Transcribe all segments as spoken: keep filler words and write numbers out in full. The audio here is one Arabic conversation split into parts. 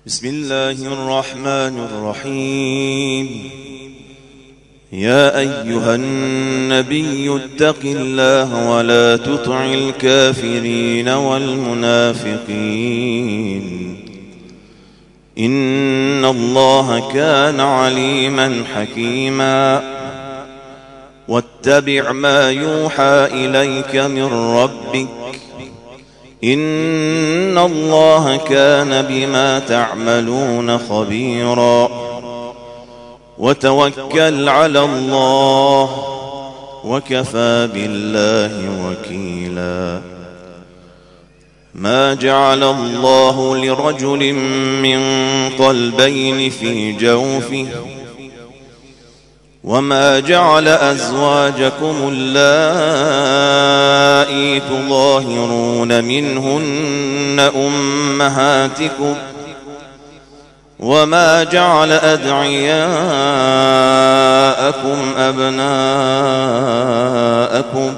بسم الله الرحمن الرحيم. يا أيها النبي اتق الله ولا تطع الكافرين والمنافقين إن الله كان عليما حكيما. واتبع ما يوحى إليك من ربك إن الله كان بما تعملون خبيرا. وتوكل على الله وكفى بالله وكيلا. ما جعل الله لرجل من قلبين في جوفه وما جعل أزواجكم اللائي تظاهرون منهن أمهاتكم وما جعل أدعياءكم أبناءكم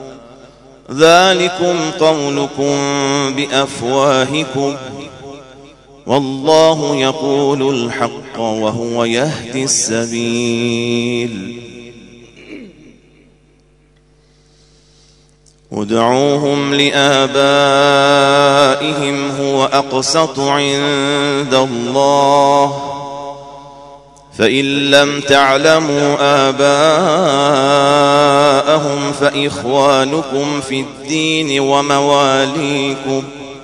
ذلكم قولكم بأفواهكم والله يقول الحق وهو يهدي السبيل. ادعوهم لآبائهم هو أقسط عند الله فإن لم تعلموا آباءهم فإخوانكم في الدين ومواليكم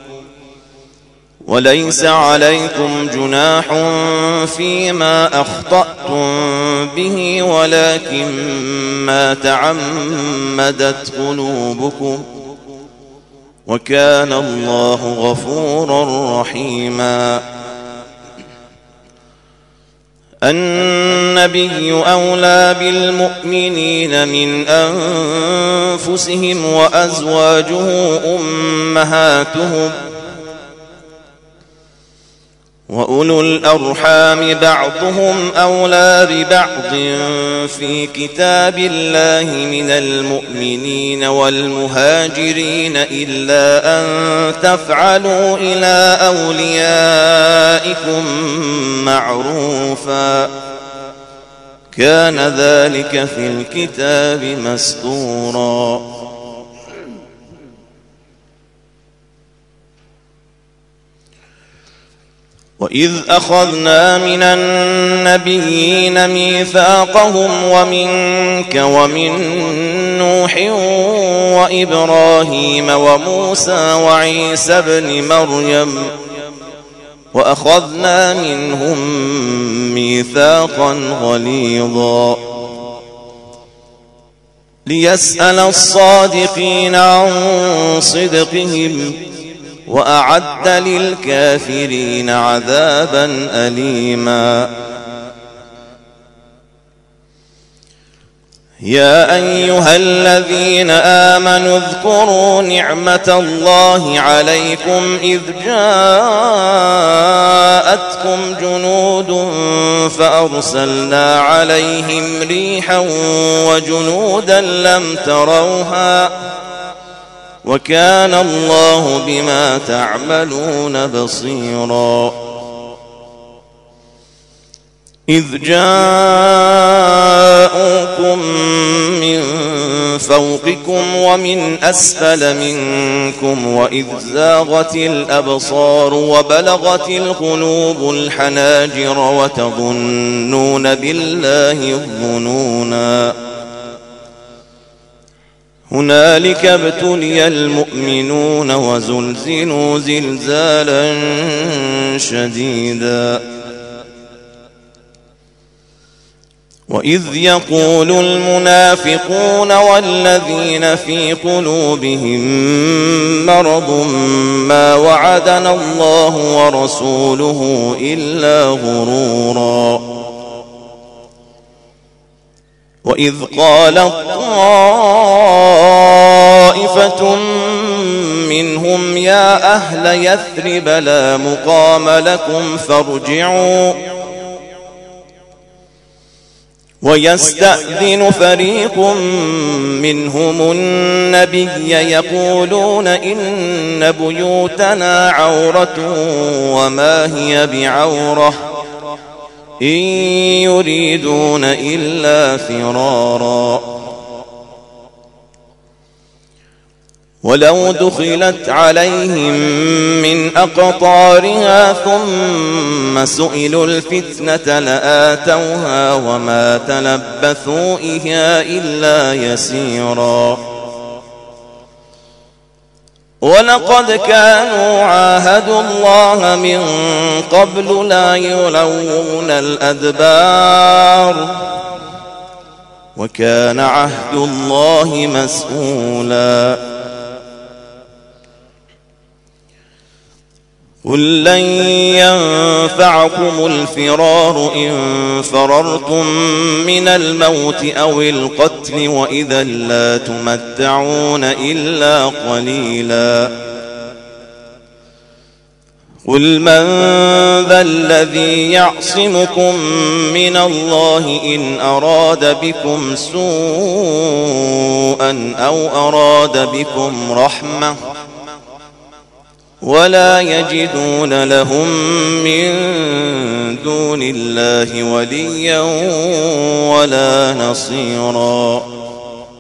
وليس عليكم جناح فيما أخطأتم به ولكن ما تعمدت قلوبكم وكان الله غفورا رحيما. النبي أولى بالمؤمنين من أنفسهم وأزواجه أمهاتهم وأولو الأرحام بعضهم أولى ببعض في كتاب الله من المؤمنين والمهاجرين إلا أن تفعلوا إلى أوليائكم معروفا كان ذلك في الكتاب مسطورا. وإذ أخذنا من النبيين ميثاقهم ومنك ومن نوح وإبراهيم وموسى وعيسى ابن مريم وأخذنا منهم ميثاقا غليظا ليسأل الصادقين عن صدقهم وأعد للكافرين عذابا أليما. يا أيها الذين آمنوا اذكروا نعمة الله عليكم إذ جاءتكم جنود فأرسلنا عليهم ريحا وجنودا لم تروها وكان الله بما تعملون بصيرا. إذ جاءوكم من فوقكم ومن أسفل منكم وإذ زاغت الأبصار وبلغت القلوب الحناجر وتظنون بالله الظنونا هنالك ابتلي المؤمنون وزلزلوا زلزالا شديدا. وإذ يقول المنافقون والذين في قلوبهم مرض ما وعدنا الله ورسوله إلا غرورا. وإذ قالت طائفة منهم يا أهل يثرب لا مقام لكم فارجعوا ويستأذن فريق منهم النبي يقولون إن بيوتنا عورة وما هي بعورة إن يريدون إلا فرارا ولو دخلت عليهم من أقطارها ثم سئلوا الفتنة لآتوها وما تلبثوا إياها إلا يسيرا ولقد كانوا عاهدوا الله من قبل لا يولون الأدبار وكان عهد الله مسؤولا قل لن ينفعكم الفرار إن فررتم من الموت أو القتل وإذا لا تمتعون إلا قليلا قل من ذا الذي يعصمكم من الله إن أراد بكم سوءا أو أراد بكم رحمة ولا يجدون لهم من دون الله وليا ولا نصيرا